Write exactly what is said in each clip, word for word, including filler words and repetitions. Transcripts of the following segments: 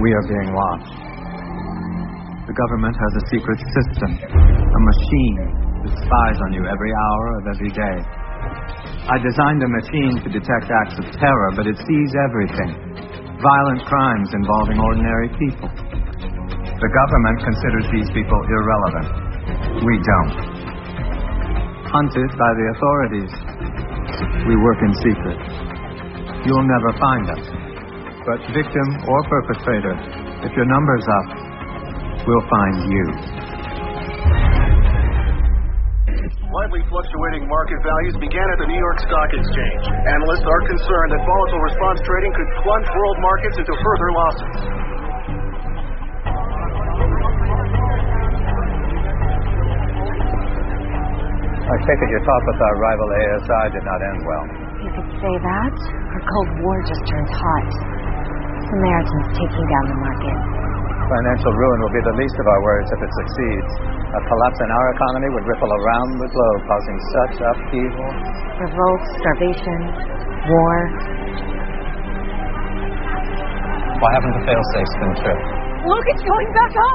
We are being watched. The government has a secret system, a machine that spies on you every hour of every day. I designed a machine to detect acts of terror, but it sees everything. Violent crimes involving ordinary people. The government considers these people irrelevant. We don't. Hunted by the authorities. We work in secret. You'll never find us. But victim or perpetrator, if your number's up, we'll find you. Slightly fluctuating market values began at the New York Stock Exchange. Analysts are concerned that volatile response trading could plunge world markets into further losses. I take it your talk with our rival A S I did not end well. You could say that. Our Cold War just turned hot. Samaritan's taking down the market. Financial ruin will be the least of our worries if it succeeds. A collapse in our economy would ripple around the globe, causing such upheaval. Revolt, starvation, war. Why haven't the fail-safes been tripped? Look, it's going back up!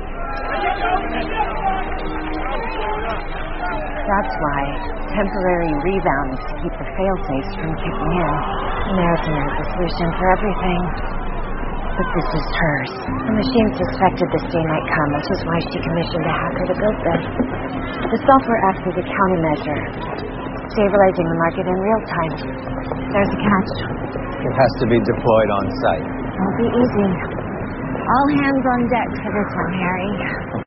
That's why. Temporary rebounds to keep the fail-safes from kicking in. Samaritan has a solution for everything. But this is hers. The machine suspected this day might come, which is why she commissioned a hacker to build this. The software acts as a countermeasure, stabilizing the market in real time. There's a catch. It has to be deployed on site. Won't be easy. All hands on deck for this one, Harry.